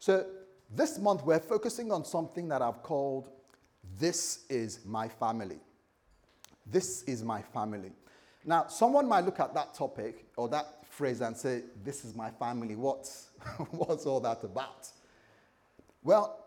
So this month we're focusing on something that I've called This Is My Family. This is my family. Now, someone might look at that topic or that phrase and say, this is my family. What's all that about? Well,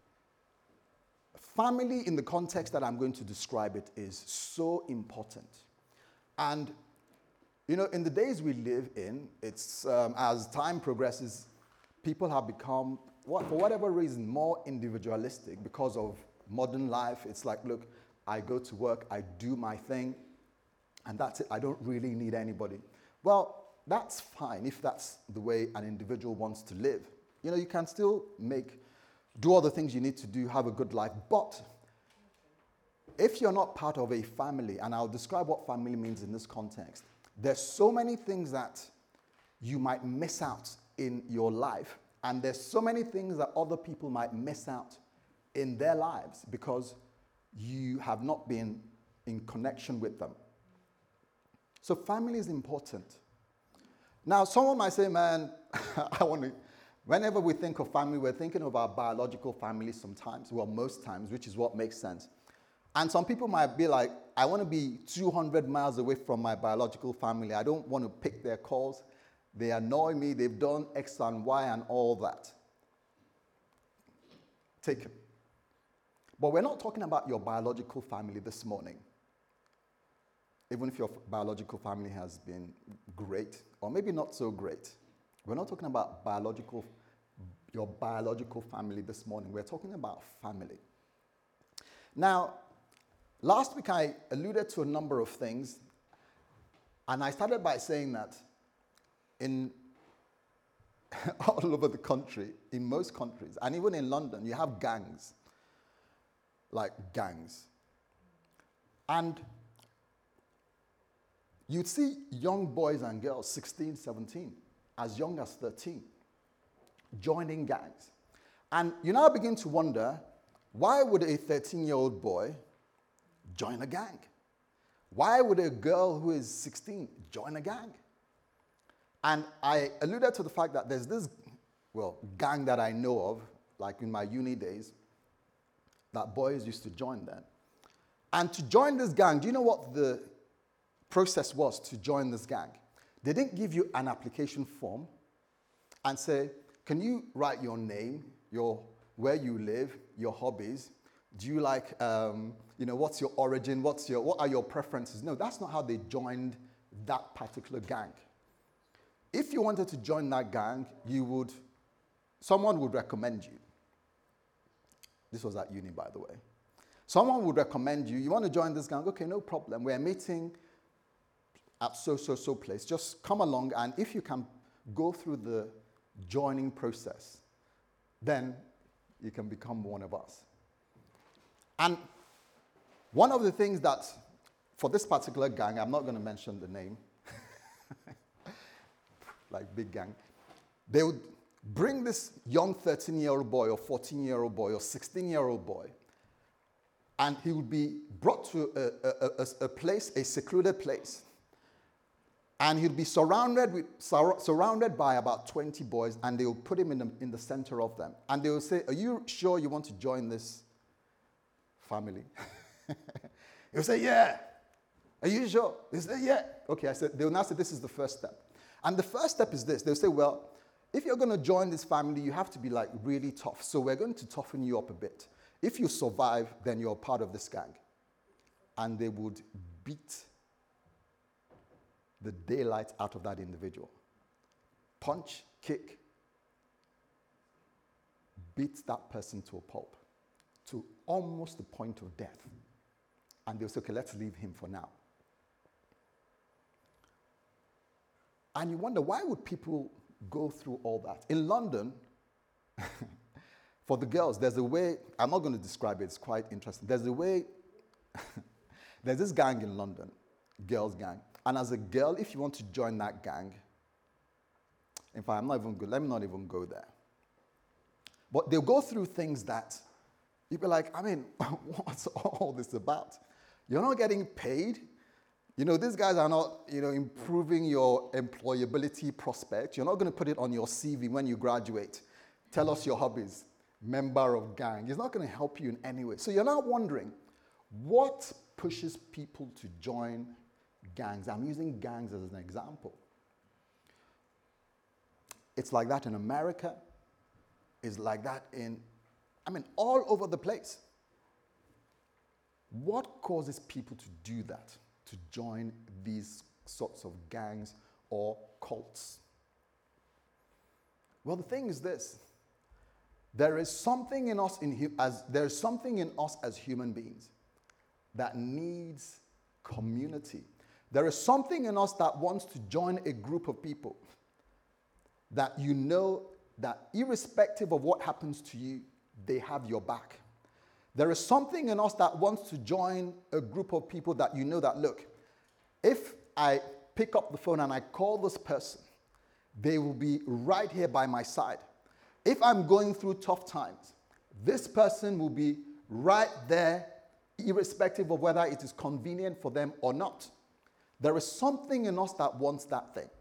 family in the context that I'm going to describe it is so important. And, in the days we live in, it's as time progresses, people have become, for whatever reason, more individualistic because of modern life. It's like, look, I go to work, I do my thing, and that's it. I don't really need anybody. Well, that's fine if that's the way an individual wants to live. You can still do all the things you need to do, have a good life. But if you're not part of a family, and I'll describe what family means in this context, there's so many things that you might miss out in your life, and there's so many things that other people might miss out in their lives because you have not been in connection with them. So family is important. Now, someone might say, man, whenever we think of family, we're thinking of our biological family sometimes, well, most times, which is what makes sense. And some people might be like, I want to be 200 miles away from my biological family. I don't want to pick their calls. They annoy me. They've done X and Y and all that. Take it. But we're not talking about your biological family this morning. Even if your biological family has been great, or maybe not so great. We're not talking about your biological family this morning. We're talking about family. Now, last week I alluded to a number of things, and I started by saying that in all over the country, in most countries, and even in London, you have gangs. Like gangs. And you'd see young boys and girls, 16, 17, as young as 13, joining gangs. And you now begin to wonder, why would a 13-year-old boy join a gang? Why would a girl who is 16 join a gang? And I alluded to the fact that there's this, gang that I know of, like in my uni days, that boys used to join then. And to join this gang, do you know what the process was to join this gang? They didn't give you an application form and say, can you write your name, where you live, your hobbies? Do you like, what's your origin? What are your preferences? No, that's not how they joined that particular gang. If you wanted to join that gang, someone would recommend you. This was at uni, by the way. Someone would recommend you want to join this gang? Okay, no problem. We're meeting at so place. Just come along, and if you can go through the joining process, then you can become one of us. And one of the things that, for this particular gang, I'm not going to mention the name, like big gang, they would bring this young 13-year-old boy or 14-year-old boy or 16-year-old boy, and he would be brought to a place, a secluded place, and he'd be surrounded by about 20 boys, and they would put him in the center of them. And they would say, are you sure you want to join this family? He'll say, yeah. Are you sure? They say, yeah. Okay, they will now say, this is the first step. And the first step is this. They'll say, well, if you're going to join this family, you have to be like really tough. So we're going to toughen you up a bit. If you survive, then you're part of this gang. And they would beat the daylight out of that individual. Punch, kick, beat that person to a pulp, to almost the point of death. And they'll say, okay, let's leave him for now. And you wonder, why would people go through all that? In London, for the girls, there's a way, I'm not going to describe it, it's quite interesting. There's a way, there's this gang in London, girls' gang. And as a girl, if you want to join that gang, in fact, let me not even go there. But they'll go through things that you'll be like, what's all this about? You're not getting paid. These guys are not, improving your employability prospect. You're not going to put it on your CV when you graduate. Tell us your hobbies. Member of gang. It's not going to help you in any way. So you're now wondering, what pushes people to join gangs? I'm using gangs as an example. It's like that in America. It's like that all over the place. What causes people to do that, to join these sorts of gangs or cults? Well, the thing is this. There is something in us as human beings that needs community. There is something in us that wants to join a group of people that you know that irrespective of what happens to you, they have your back. There is something in us that wants to join a group of people that you know that, look, if I pick up the phone and I call this person, they will be right here by my side. If I'm going through tough times, this person will be right there, irrespective of whether it is convenient for them or not. There is something in us that wants that thing.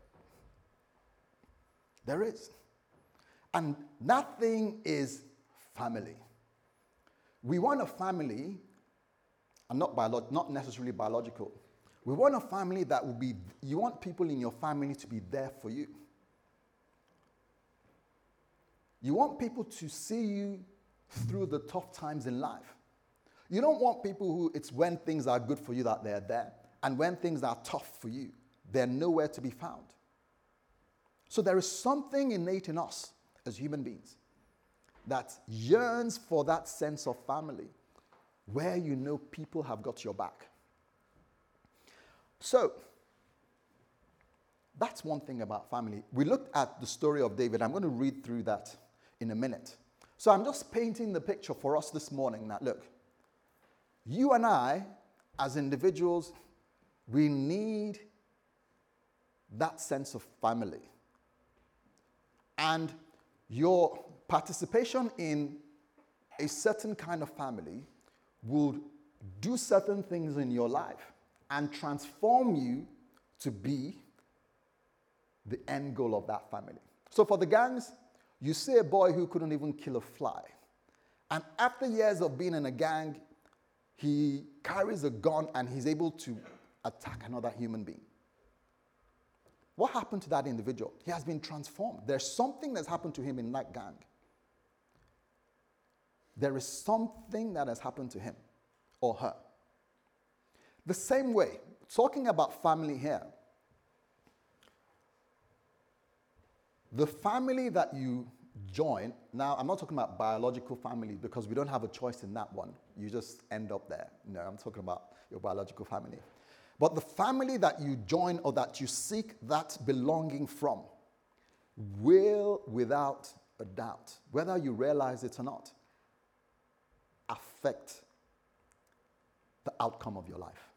There is. And that thing is family. We want a family, and not necessarily biological. We want a family that will be, you want people in your family to be there for you. You want people to see you through the tough times in life. You don't want people who it's when things are good for you that they're there, and when things are tough for you, they're nowhere to be found. So there is something innate in us as human beings that yearns for that sense of family, where you know people have got your back. So, that's one thing about family. We looked at the story of David. I'm going to read through that in a minute. So I'm just painting the picture for us this morning that, look, you and I, as individuals, we need that sense of family. And your participation in a certain kind of family will do certain things in your life and transform you to be the end goal of that family. So for the gangs, you see a boy who couldn't even kill a fly. And after years of being in a gang, he carries a gun and he's able to attack another human being. What happened to that individual? He has been transformed. There's something that's happened to him in that gang. There is something that has happened to him or her. The same way, talking about family here, the family that you join, now I'm not talking about biological family because we don't have a choice in that one. You just end up there. No, I'm talking about your biological family. But the family that you join or that you seek that belonging from will, without a doubt, whether you realize it or not, affect the outcome of your life.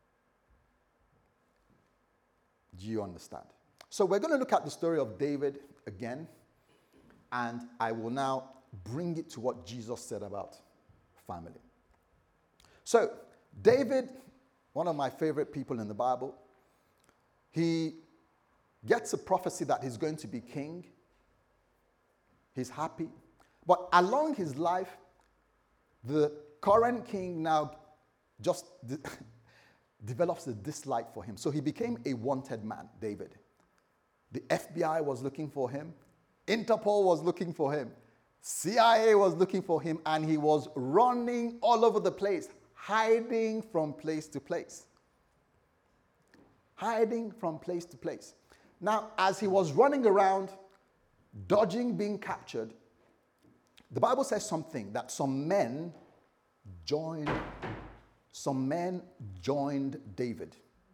Do you understand? So we're going to look at the story of David again, and I will now bring it to what Jesus said about family. So David, one of my favorite people in the Bible, he gets a prophecy that he's going to be king. He's happy. But along his life, the current king now just develops a dislike for him. So he became a wanted man, David. The FBI was looking for him. Interpol was looking for him. CIA was looking for him, and he was running all over the place, hiding from place to place. Hiding from place to place. Now, as he was running around, dodging being captured, the Bible says something that some men joined David.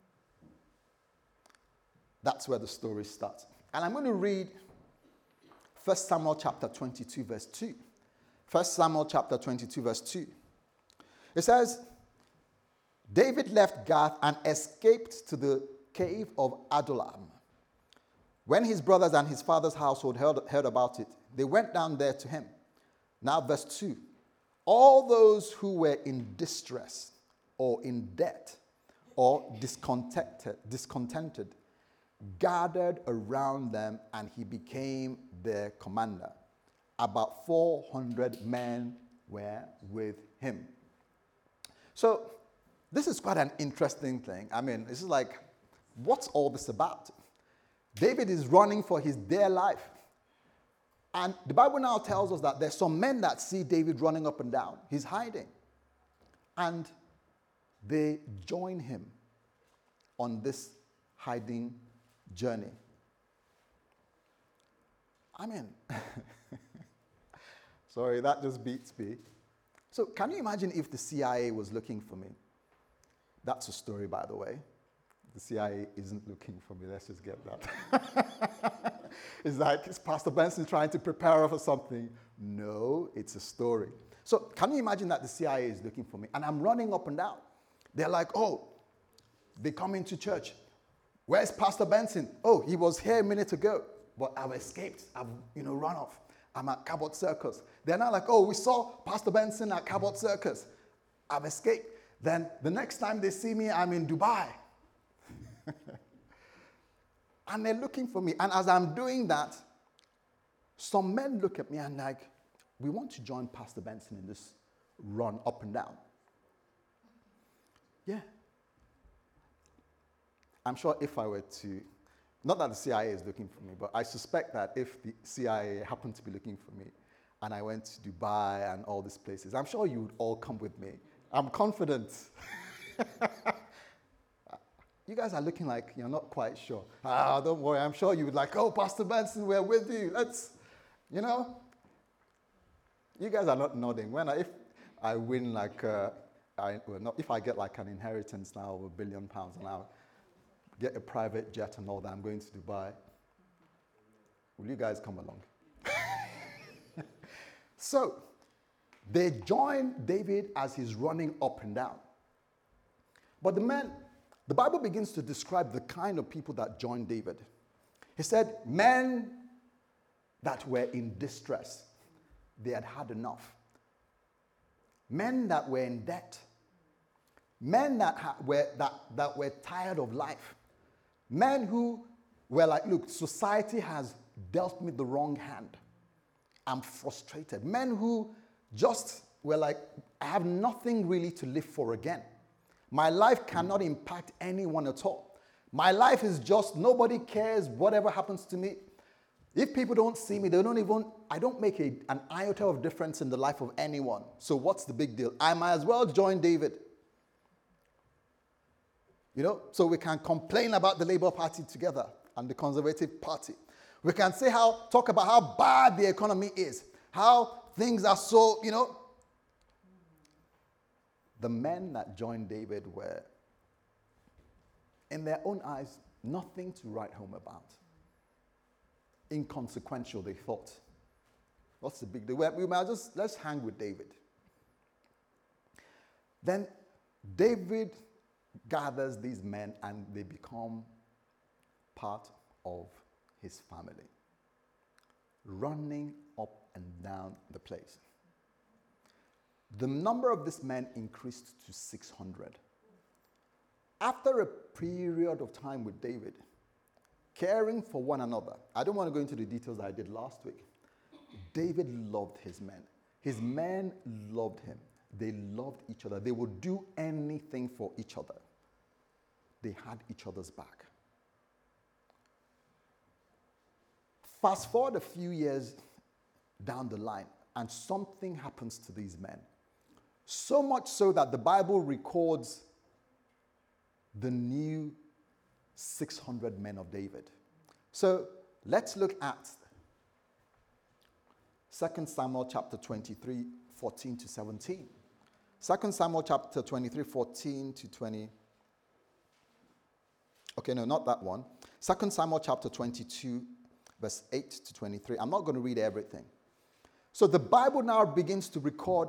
That's where the story starts. And I'm going to read 1 Samuel chapter 22, verse 2. 1 Samuel chapter 22, verse 2. It says, David left Gath and escaped to the cave of Adullam. When his brothers and his father's household heard about it, they went down there to him. Now, verse 2. All those who were in distress or in debt or discontented gathered around them, and he became their commander. About 400 men were with him. So this is quite an interesting thing. I mean, this is like, what's all this about? David is running for his dear life. And the Bible now tells us that there's some men that see David running up and down. He's hiding. And they join him on this hiding journey. I mean, sorry, that just beats me. So can you imagine if the CIA was looking for me? That's a story, by the way. The CIA isn't looking for me. Let's just get that. It's like, is Pastor Benson trying to prepare her for something? No, it's a story. So can you imagine that the CIA is looking for me? And I'm running up and down. They're like, oh, they come into church. Where's Pastor Benson? Oh, he was here a minute ago, but I've escaped. I've, run off. I'm at Cabot Circus. They're now like, oh, we saw Pastor Benson at Cabot Circus. I've escaped. Then the next time they see me, I'm in Dubai. And they're looking for me. And as I'm doing that, some men look at me and like, we want to join Pastor Benson in this run up and down. Yeah. I'm sure if I were to, not that the CIA is looking for me, but I suspect that if the CIA happened to be looking for me and I went to Dubai and all these places, I'm sure you would all come with me. I'm confident. You guys are looking like you're not quite sure. Don't worry, I'm sure you would like, oh, Pastor Benson, we're with you. Let's, You guys are not nodding. If I win if I get like an inheritance now of £1 billion and I'll get a private jet and all that, I'm going to Dubai. Will you guys come along? So, they join David as he's running up and down. But the Bible begins to describe the kind of people that joined David. He said, men that were in distress. They had had enough. Men that were in debt. Men that were tired of life. Men who were like, look, society has dealt me the wrong hand. I'm frustrated. Men who just were like, I have nothing really to live for again. My life cannot impact anyone at all. My life is just, nobody cares whatever happens to me. If people don't see me, I don't make an iota of difference in the life of anyone. So what's the big deal? I might as well join David. So we can complain about the Labour Party together and the Conservative Party. We can talk about how bad the economy is, how things are so, The men that joined David were, in their own eyes, nothing to write home about. Inconsequential, they thought. What's the big deal? Let's hang with David. Then David gathers these men and they become part of his family, running up and down the place. The number of these men increased to 600. After a period of time with David, caring for one another, I don't want to go into the details I did last week. David loved his men. His men loved him. They loved each other. They would do anything for each other. They had each other's back. Fast forward a few years down the line, and something happens to these men. So much so that the Bible records the new 600 men of David. So let's look at 2 Samuel chapter 23, 14 to 17. 2 Samuel chapter 23, 14 to 20. Okay, no, not that one. 2 Samuel chapter 22, verse 8 to 23. I'm not going to read everything. So the Bible now begins to record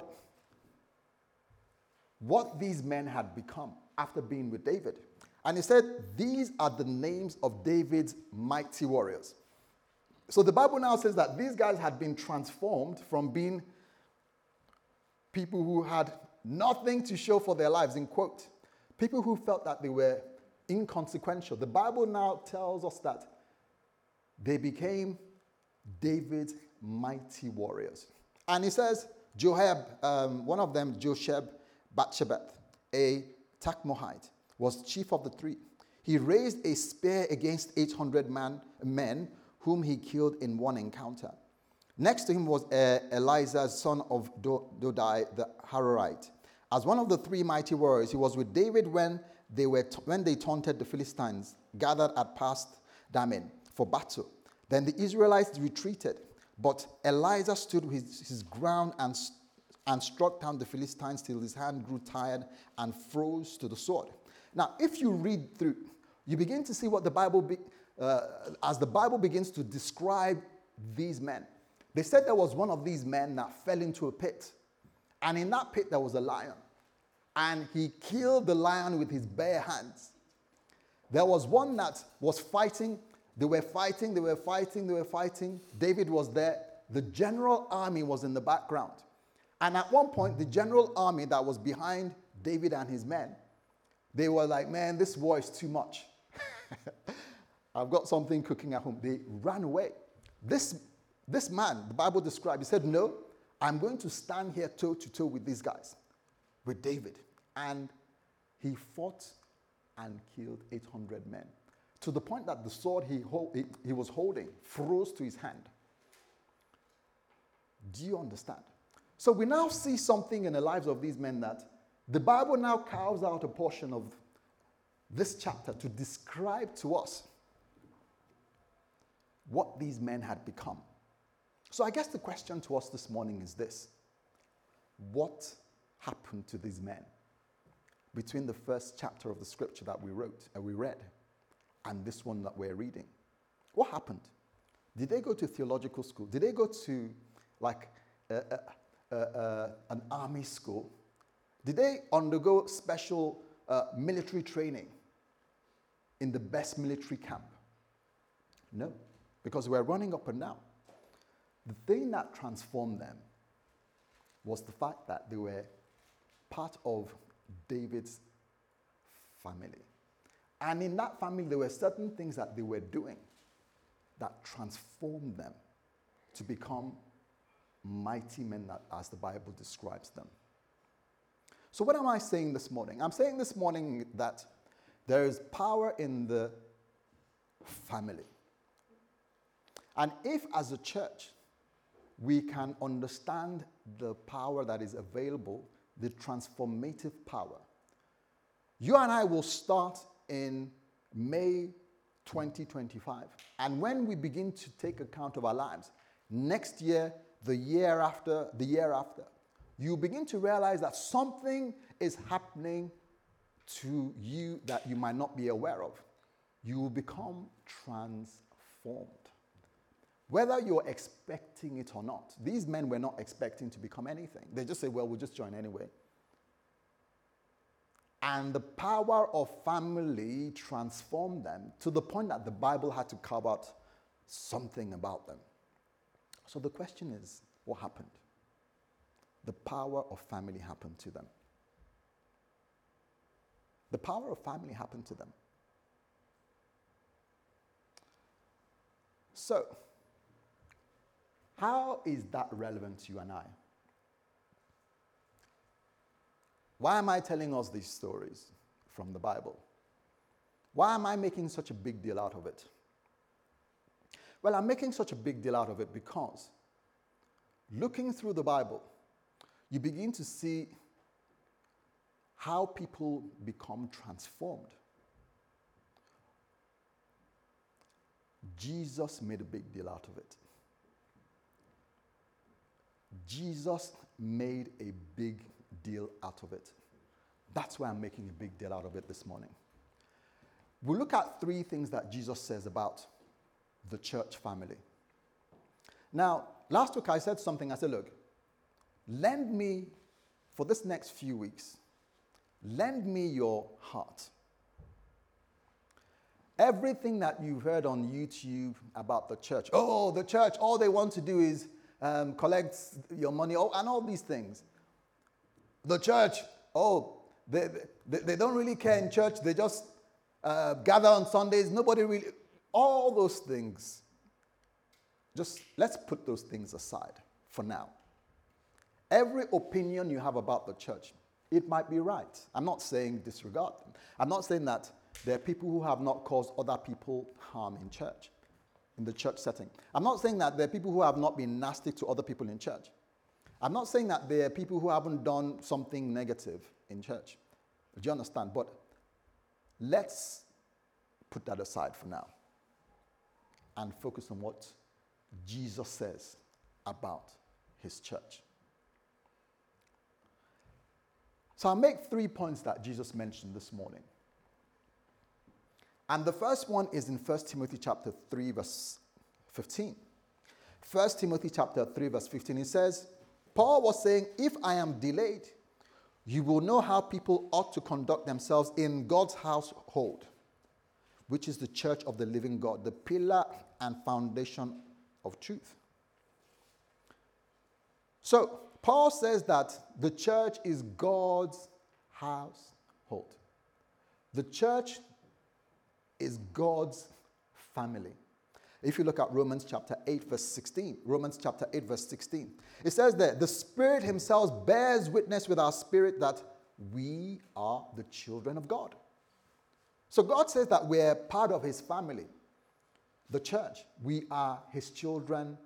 what these men had become after being with David. And he said, these are the names of David's mighty warriors. So the Bible now says that these guys had been transformed from being people who had nothing to show for their lives, in quote. People who felt that they were inconsequential. The Bible now tells us that they became David's mighty warriors. And he says, Joab, one of them, Josheb Batshebeth, a Takmohite, was chief of the three. He raised a spear against 800 men whom he killed in one encounter. Next to him was Eliza, son of Dodai the Hararite. As one of the three mighty warriors, he was with David when they taunted the Philistines, gathered at Pas Dammim for battle. Then the Israelites retreated, but Eliza stood with his ground and struck down the Philistines till his hand grew tired and froze to the sword. Now, if you read through, you begin to see what the Bible, as the Bible begins to describe these men. They said there was one of these men that fell into a pit. And in that pit, there was a lion. And he killed the lion with his bare hands. There was one that was fighting. They were fighting. David was there. The general army was in the background. And at one point, the general army that was behind David and his men, they were like, man, this war is too much. I've got something cooking at home. They ran away. This man, the Bible described, he said, no, I'm going to stand here toe to toe with these guys, with David. And he fought and killed 800 men, to the point that the sword he was holding froze to his hand. Do you understand? So we now see something in the lives of these men that the Bible now carves out a portion of this chapter to describe to us what these men had become. So I guess the question to us this morning is this: what happened to these men between the first chapter of the scripture that we read, and this one that we're reading? What happened? Did they go to theological school? Did they go to like an army school? Did they undergo special military training in the best military camp? No, because we're running up and down. The thing that transformed them was the fact that they were part of David's family. And in that family, there were certain things that they were doing that transformed them to become mighty men, as the Bible describes them. So what am I saying this morning? I'm saying this morning that there is power in the family. And if as a church, we can understand the power that is available, the transformative power. You and I will start in May 2025. And when we begin to take account of our lives, next year, the year after, you begin to realize that something is happening to you that you might not be aware of. You will become transformed. Whether you're expecting it or not. These men were not expecting to become anything. They just say, well, we'll just join anyway. And the power of family transformed them to the point that the Bible had to carve out something about them. So the question is, what happened? The power of family happened to them. The power of family happened to them. So, how is that relevant to you and I? Why am I telling us these stories from the Bible? Why am I making such a big deal out of it? Well, I'm making such a big deal out of it because looking through the Bible, you begin to see how people become transformed. Jesus made a big deal out of it. Jesus made a big deal out of it. That's why I'm making a big deal out of it this morning. We'll look at three things that Jesus says about the church family. Now, last week I said something. I said, look, lend me, for this next few weeks, lend me your heart. Everything that you've heard on YouTube about the church, all they want to do is collect your money, and all these things. The church, they don't really care in church. They just gather on Sundays. Nobody really, all those things. just let's put those things aside for now. Every opinion you have about the church, it might be right. I'm not saying disregard them. I'm not saying that there are people who have not caused other people harm in church, in the church setting. I'm not saying that there are people who have not been nasty to other people in church. I'm not saying that there are people who haven't done something negative in church. Do you understand? But let's put that aside for now and focus on what Jesus says about his church. So I'll make 3 points that Jesus mentioned this morning. And the first one is in 1 Timothy chapter 3, verse 15. 1 Timothy chapter 3, verse 15, it says, Paul was saying, if I am delayed, you will know how people ought to conduct themselves in God's household, which is the church of the living God, the pillar and foundation of truth. So, Paul says that the church is God's household. The church is God's family. If you look at Romans chapter 8, verse 16, Romans chapter 8, verse 16, it says that the Spirit himself bears witness with our spirit that we are the children of God. So God says that we're part of his family, the church. We are his children,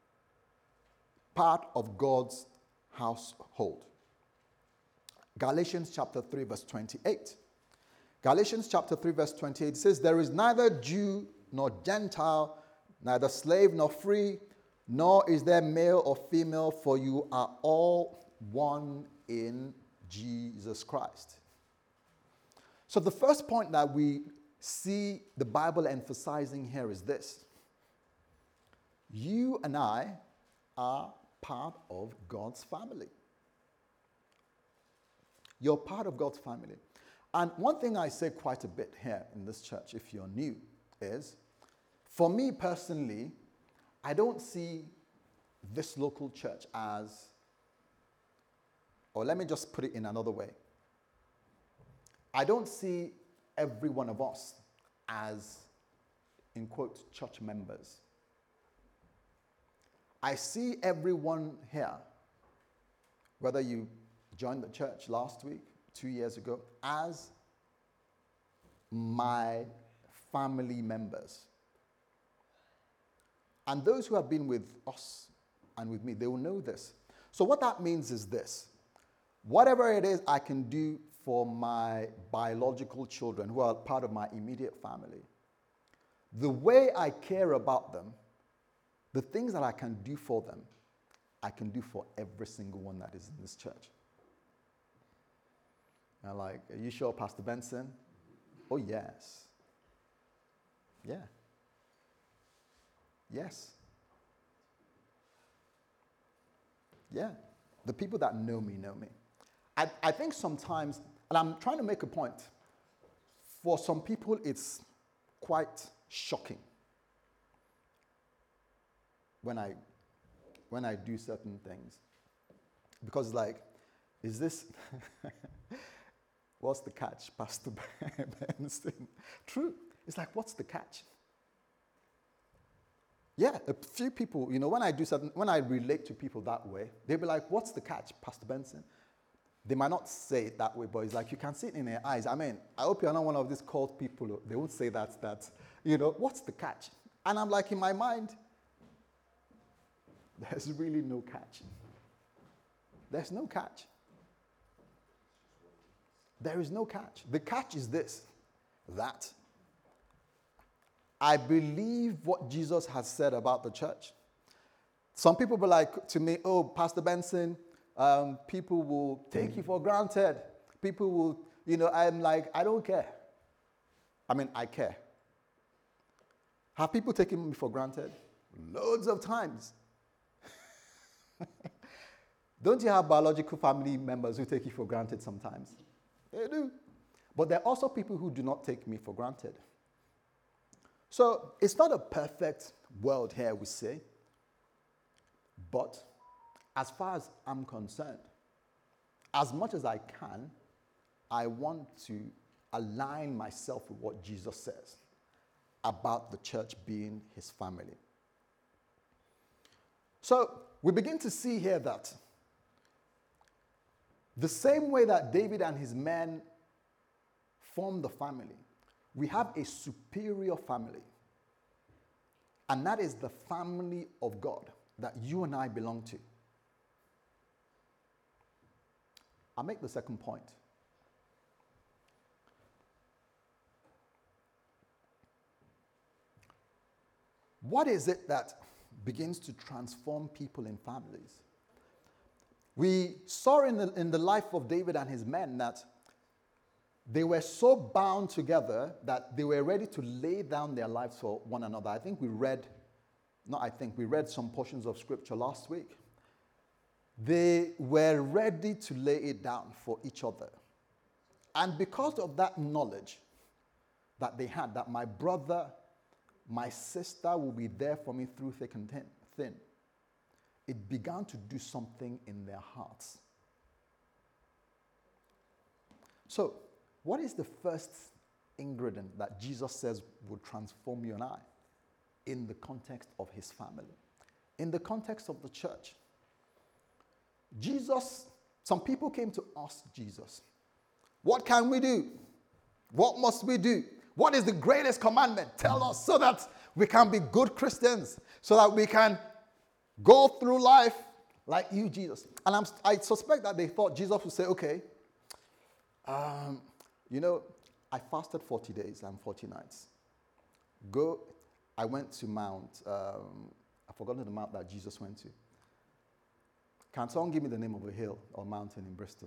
part of God's household. Galatians chapter 3, verse 28. Galatians chapter 3, verse 28 says, there is neither Jew nor Gentile, neither slave nor free, nor is there male or female, for you are all one in Jesus Christ. So the first point that we see the Bible emphasizing here is this. You and I are part of God's family. You're part of God's family. And one thing I say quite a bit here in this church, if you're new, is, for me personally, I don't see this local church as, or let me just put it in another way. I don't see every one of us as, in quote, church members. I see everyone here, whether you joined the church last week, 2 years ago, as my family members. And those who have been with us and with me, they will know this. So what that means is this. Whatever it is I can do for my biological children who are part of my immediate family, the way I care about them, the things that I can do for them, I can do for every single one that is in this church. And like, are you sure, Pastor Benson? Oh, yes. Yeah. Yes. Yeah. The people that know me know me. I think sometimes, and I'm trying to make a point, for some people it's quite shocking when I do certain things. Because like, is this... What's the catch, Pastor Benson? True. It's like, what's the catch? Yeah, a few people, when I relate to people that way, they'll be like, what's the catch, Pastor Benson? They might not say it that way, but it's like, you can see it in their eyes. I mean, I hope you're not one of these cult people. They won't say that, what's the catch? And I'm like, in my mind, there's really no catch. There's no catch. There is no catch. The catch is this, that I believe what Jesus has said about the church. Some people be like to me, oh, Pastor Benson, people will take you for granted. People will, I'm like, I don't care. I mean, I care. Have people taken me for granted? Loads of times. Don't you have biological family members who take you for granted sometimes? They do. But there are also people who do not take me for granted. So it's not a perfect world here, we say. But as far as I'm concerned, as much as I can, I want to align myself with what Jesus says about the church being his family. So we begin to see here that the same way that David and his men formed the family, we have a superior family. And that is the family of God that you and I belong to. I'll make the second point. What is it that begins to transform people in families? We saw in the life of David and his men that they were so bound together that they were ready to lay down their lives for one another. We read some portions of scripture last week. They were ready to lay it down for each other. And because of that knowledge that they had, that my brother, my sister will be there for me through thick and thin, it began to do something in their hearts. So, what is the first ingredient that Jesus says would transform you and I in the context of his family? In the context of the church? Some people came to ask Jesus, what can we do? What must we do? What is the greatest commandment? Tell us so that we can be good Christians, so that we can go through life like you, Jesus. And I suspect that they thought Jesus would say, okay, I fasted 40 days and 40 nights. I went to Mount, I've forgotten the mount that Jesus went to. Can someone give me the name of a hill or mountain in Bristol?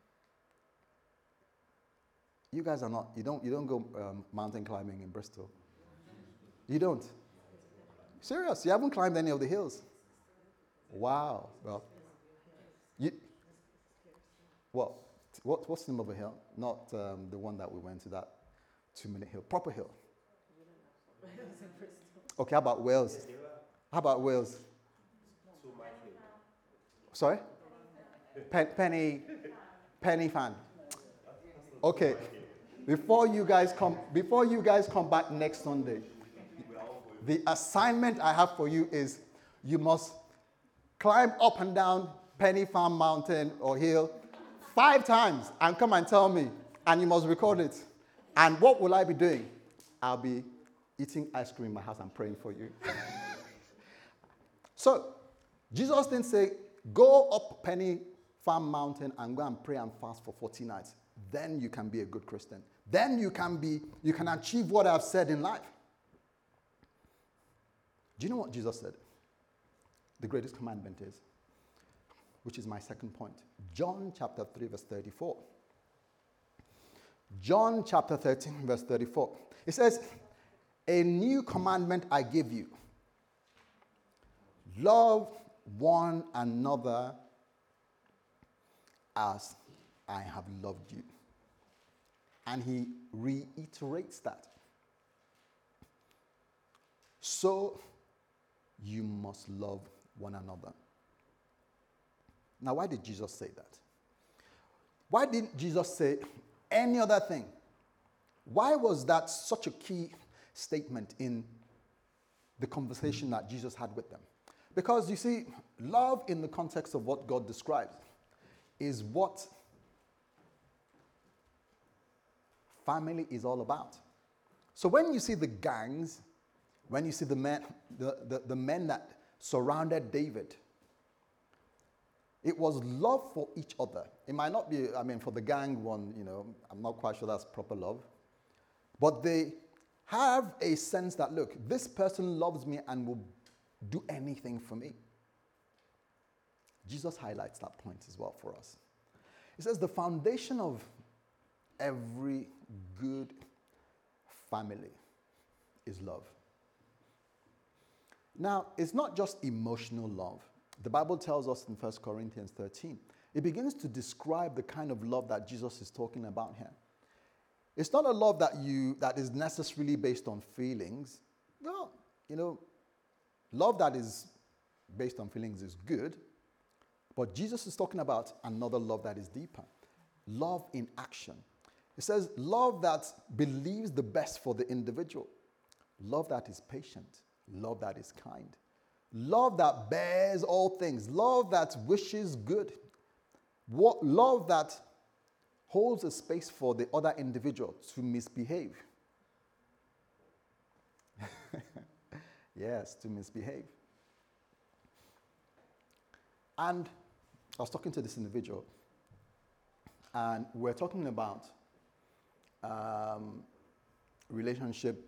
You guys are not, you don't go mountain climbing in Bristol. You don't? Serious? You haven't climbed any of the hills? Wow. What's the name of a hill? Not the one that we went to, that 2-minute hill. Proper hill. Okay, how about Wales? How about Wales? Sorry? Penny fan. Okay. Before you guys come back next Sunday, the assignment I have for you is you must climb up and down Penny Farm Mountain or hill 5 times and come and tell me, and you must record it. And what will I be doing? I'll be eating ice cream in my house and praying for you. So, Jesus didn't say, go up Penny Farm Mountain and go and pray and fast for 40 nights. Then you can be a good Christian. Then you can achieve what I've said in life. Do you know what Jesus said? The greatest commandment is, which is my second point. John chapter 3, verse 34. John chapter 13, verse 34. It says, a new commandment I give you. Love one another as I have loved you. And he reiterates that. So you must love one another. Now, why did Jesus say that? Why didn't Jesus say any other thing? Why was that such a key statement in the conversation that Jesus had with them? Because you see, love in the context of what God describes is what family is all about. So when you see the gangs, when you see the men that surrounded David, it was love for each other. It might not be, for the gang one, I'm not quite sure that's proper love. But they have a sense that, look, this person loves me and will do anything for me. Jesus highlights that point as well for us. He says the foundation of every good family is love. Now, it's not just emotional love. The Bible tells us in 1 Corinthians 13, it begins to describe the kind of love that Jesus is talking about here. It's not a love that is necessarily based on feelings. No, love that is based on feelings is good, but Jesus is talking about another love that is deeper. Love in action. It says love that believes the best for the individual. Love that is patient. Love that is kind. Love that bears all things. Love that wishes good. Love that holds a space for the other individual to misbehave. Yes, to misbehave. And I was talking to this individual, and we're talking about relationships.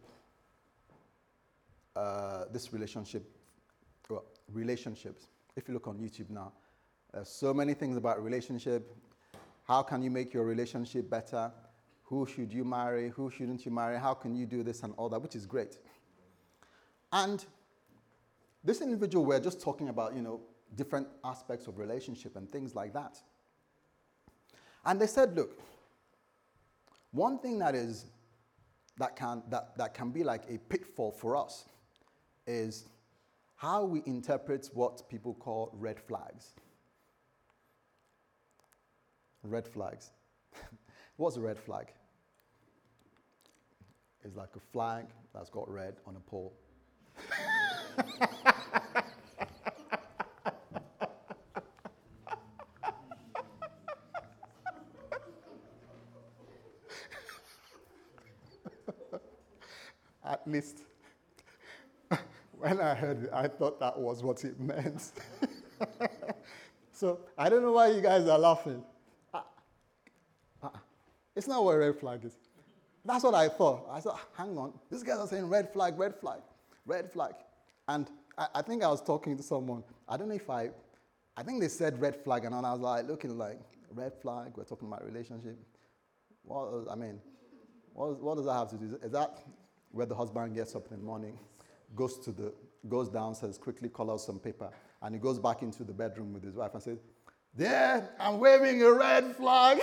If you look on YouTube now, there's so many things about relationship. How can you make your relationship better? Who should you marry? Who shouldn't you marry? How can you do this and all that, which is great. And this individual, we're just talking about, different aspects of relationship and things like that. And they said, look, one thing that can be like a pitfall for us is how we interpret what people call red flags. Red flags. What's a red flag? It's like a flag that's got red on a pole. At least when I heard it, I thought that was what it meant. So I don't know why you guys are laughing. It's not what a red flag is. That's what I thought. I thought, hang on, these guys are saying red flag, red flag, red flag. And I think I was talking to someone. I don't know if I think they said red flag, and I was like looking like, red flag, we're talking about relationship. What does that have to do? Is that where the husband gets up in the morning, goes downstairs, quickly colors some paper, and he goes back into the bedroom with his wife and says, there, I'm waving a red flag.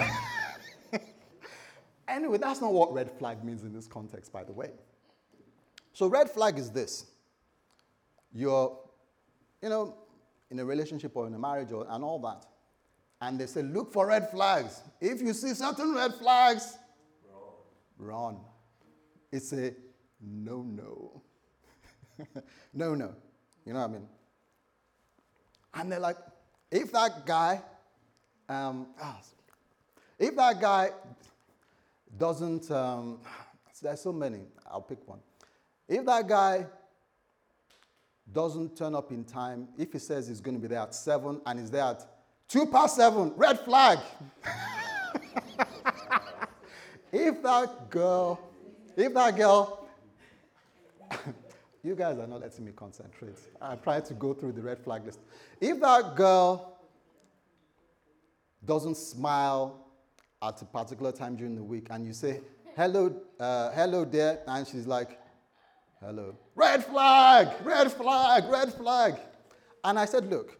Anyway, that's not what red flag means in this context, by the way. So red flag is this. You're, in a relationship or in a marriage and all that, and they say, look for red flags. If you see certain red flags, run. It's a no-no. No-no. You know what I mean? And they're like, if that guy doesn't, there's so many, I'll pick one. If that guy doesn't turn up in time, if he says he's going to be there at 7 and he's there at 7:02, red flag. If that girl, you guys are not letting me concentrate. I'm trying to go through the red flag list. If that girl doesn't smile at a particular time during the week and you say, hello there, and she's like, hello. Red flag, red flag, red flag. And I said, look,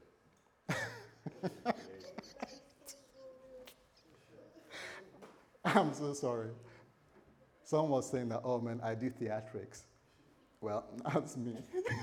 I'm so sorry. Someone was saying that, oh man, I do theatrics. Well, that's me.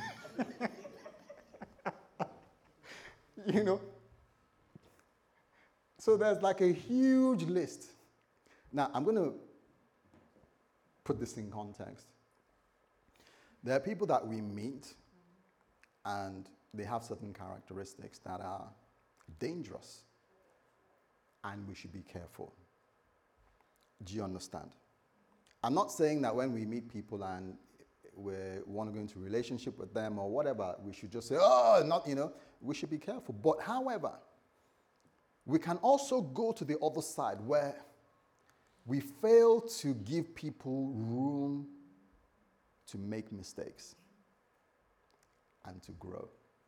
So there's like a huge list. Now, I'm going to put this in context. There are people that we meet, and they have certain characteristics that are dangerous, and we should be careful. Do you understand? I'm not saying that when we meet people and we want to go into a relationship with them or whatever, we should just say, we should be careful. But however, we can also go to the other side where we fail to give people room to make mistakes and to grow.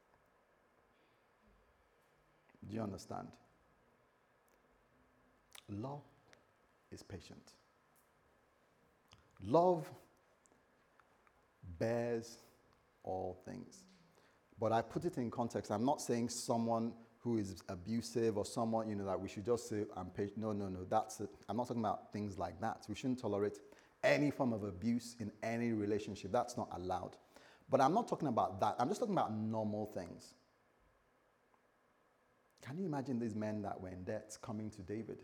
Do you understand? Love is patient. Love bears all things. But I put it in context. I'm not saying someone who is abusive or someone, that we should just say, I'm patient. No, that's it. I'm not talking about things like that. We shouldn't tolerate any form of abuse in any relationship. That's not allowed. But I'm not talking about that. I'm just talking about normal things. Can you imagine these men that were in debt coming to David?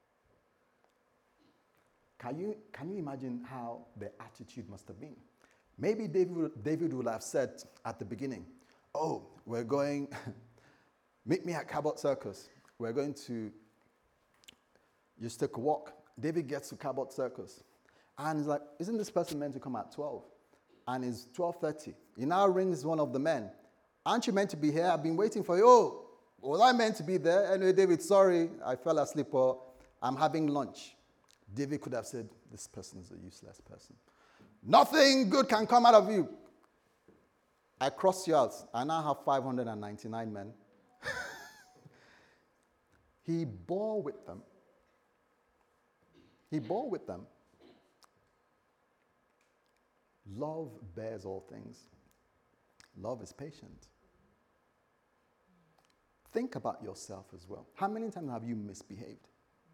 Can you imagine how their attitude must have been? Maybe David would have said at the beginning, oh, we're going, meet me at Cabot Circus. We're going to just take a walk. David gets to Cabot Circus. And he's like, isn't this person meant to come at 12? And it's 12:30. He now rings one of the men. Aren't you meant to be here? I've been waiting for you. Oh, was I meant to be there? Anyway, David, sorry, I fell asleep or I'm having lunch. David could have said, this person is a useless person. Nothing good can come out of you. I crossed you out. I now have 599 men. He bore with them. He bore with them. Love bears all things. Love is patient. Think about yourself as well. How many times have you misbehaved?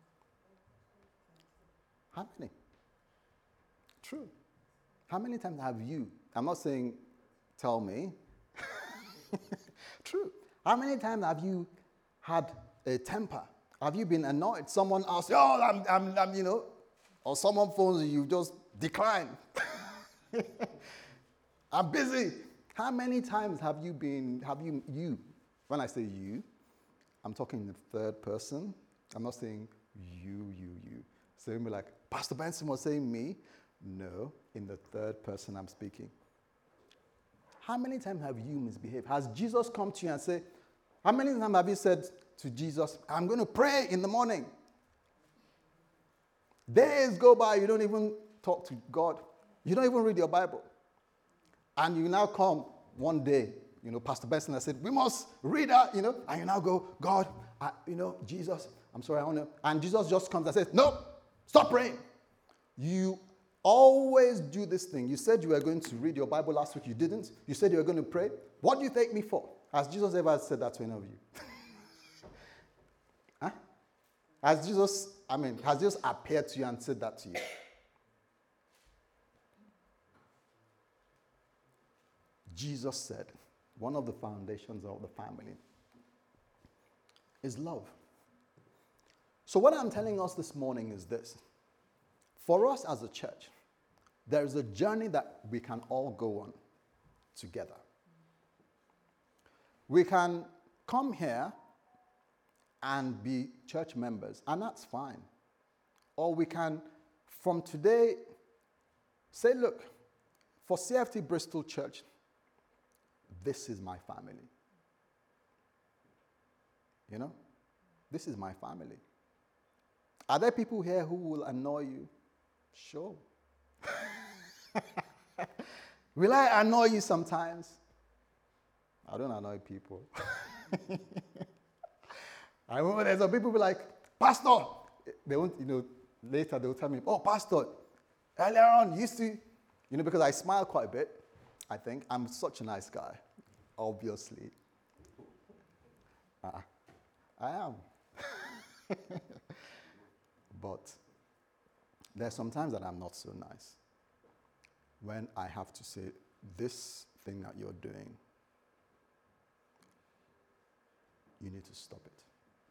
How many? True. How many times have you, I'm not saying tell me, true. How many times have you had a temper? Have you been annoyed? Someone asks, oh, I'm you know, or someone phones you, you just decline. I'm busy. How many times have you, when I say you, I'm talking in the third person. I'm not saying you. So you'll be like, Pastor Benson was saying me. No, in the third person I'm speaking. How many times have you misbehaved? Has Jesus come to you and said, how many times have you said to Jesus, I'm going to pray in the morning? Days go by, you don't even talk to God. You don't even read your Bible. And you now come one day, Pastor Benson has said, we must read that, and you now go, God, Jesus, I'm sorry, I want to. And Jesus just comes and says, no, stop praying. You always do this thing. You said you were going to read your Bible last week. You didn't. You said you were going to pray. What do you take me for? Has Jesus ever said that to any of you? Huh? Has Jesus appeared to you and said that to you? Jesus said, one of the foundations of the family is love. So what I'm telling us this morning is this. For us as a church, there is a journey that we can all go on together. We can come here and be church members, and that's fine. Or we can, from today, say, look, for CFT Bristol Church, this is my family. This is my family. Are there people here who will annoy you? Sure. Will I annoy you sometimes? I don't annoy people. I remember there's some people who be like, Pastor, they won't, later they'll tell me, oh, Pastor, earlier on, you used to, because I smile quite a bit, I think. I'm such a nice guy, obviously. I am. But there's some times that I'm not so nice. When I have to say, this thing that you're doing, you need to stop it.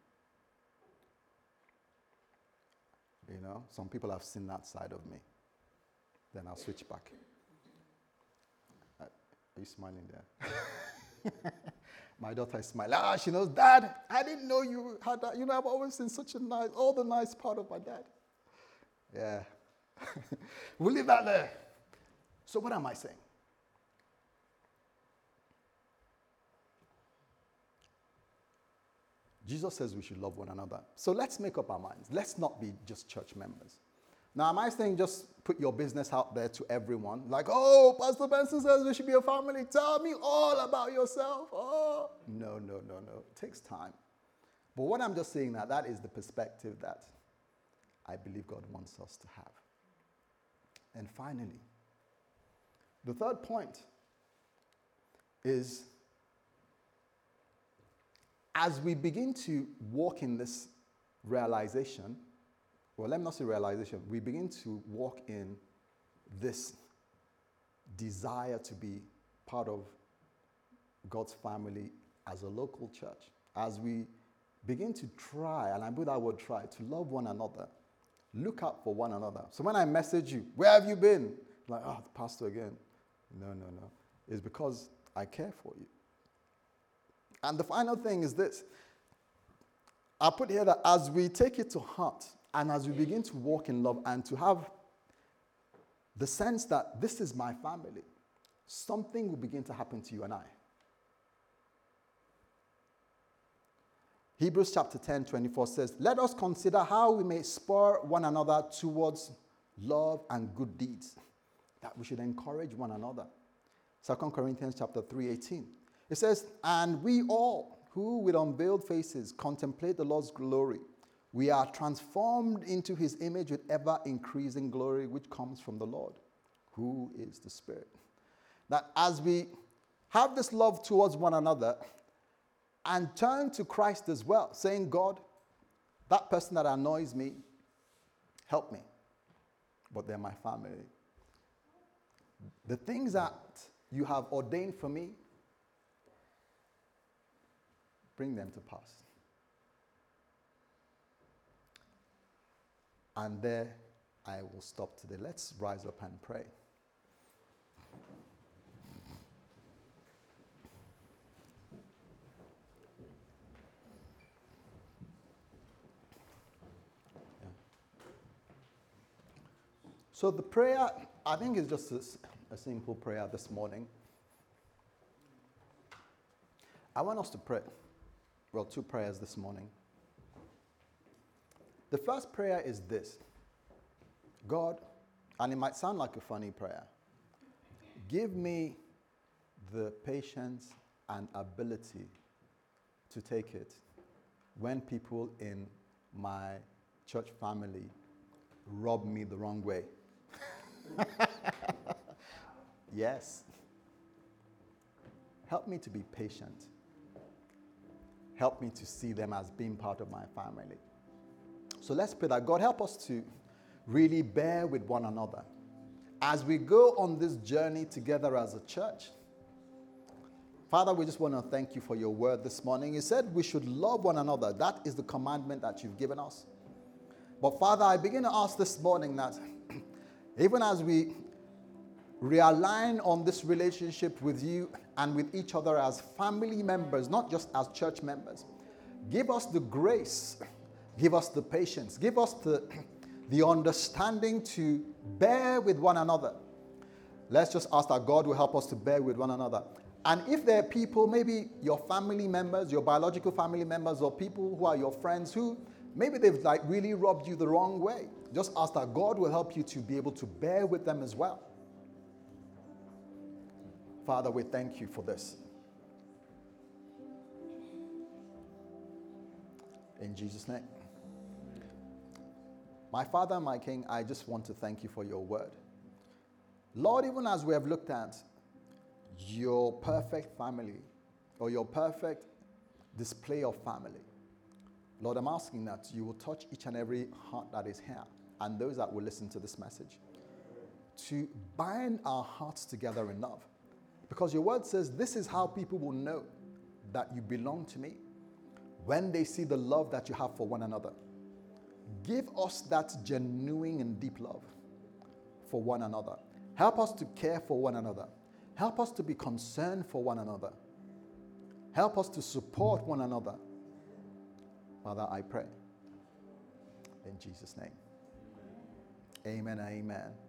Some people have seen that side of me. Then I'll switch back. Are you smiling there? My daughter is smiling. She knows, Dad, I didn't know you had that. I've always seen all the nice part of my dad. Yeah. We'll leave that there. So what am I saying? Jesus says we should love one another. So let's make up our minds. Let's not be just church members. Now, am I saying just put your business out there to everyone? Like, oh, Pastor Benson says we should be a family. Tell me all about yourself. Oh, no. It takes time. But what I'm just saying that is the perspective that I believe God wants us to have. And finally, the third point is, as we begin to walk in this realization, well, let me not say realization, we begin to walk in this desire to be part of God's family as a local church. As we begin to try, and I put that word try, to love one another, look out for one another. So when I message you, where have you been? I'm like, the pastor again. No, no, no. It's because I care for you. And the final thing is this. I put here that as we take it to heart and as we begin to walk in love and to have the sense that this is my family, something will begin to happen to you and I. Hebrews chapter 10:24 says, let us consider how we may spur one another towards love and good deeds, that we should encourage one another. 2 Corinthians chapter 3:18. It says, and we all who with unveiled faces contemplate the Lord's glory, we are transformed into his image with ever increasing glory, which comes from the Lord, who is the Spirit. That as we have this love towards one another and turn to Christ as well, saying, God, that person that annoys me, help me, but they're my family. The things that you have ordained for me, bring them to pass. And there I will stop today. Let's rise up and pray. So the prayer, I think, is just a simple prayer this morning. I want us to pray. Well, two prayers this morning. The first prayer is this. God, and it might sound like a funny prayer, give me the patience and ability to take it when people in my church family rub me the wrong way. Yes. Help me to be patient. Help me to see them as being part of my family. So let's pray that God help us to really bear with one another. As we go on this journey together as a church, Father, we just want to thank you for your word this morning. You said we should love one another. That is the commandment that you've given us. But Father, I begin to ask this morning that even as we realign on this relationship with you and with each other as family members, not just as church members, give us the grace, give us the patience, give us the understanding to bear with one another. Let's just ask that God will help us to bear with one another. And if there are people, maybe your family members, your biological family members, or people who are your friends who maybe they've really rubbed you the wrong way, just ask that God will help you to be able to bear with them as well. Father, we thank you for this. In Jesus' name. My Father and my King, I just want to thank you for your word. Lord, even as we have looked at your perfect family or your perfect display of family, Lord, I'm asking that you will touch each and every heart that is here and those that will listen to this message to bind our hearts together in love. Because your word says this is how people will know that you belong to me, when they see the love that you have for one another. Give us that genuine and deep love for one another. Help us to care for one another. Help us to be concerned for one another. Help us to support one another. Father, I pray in Jesus' name. Amen, amen.